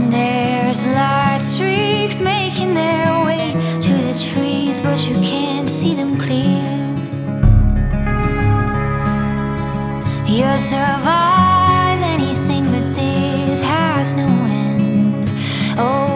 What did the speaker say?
There's light streaks making their way to the trees, but you can't see them clear. You'll survive anything, but this has no end. Oh,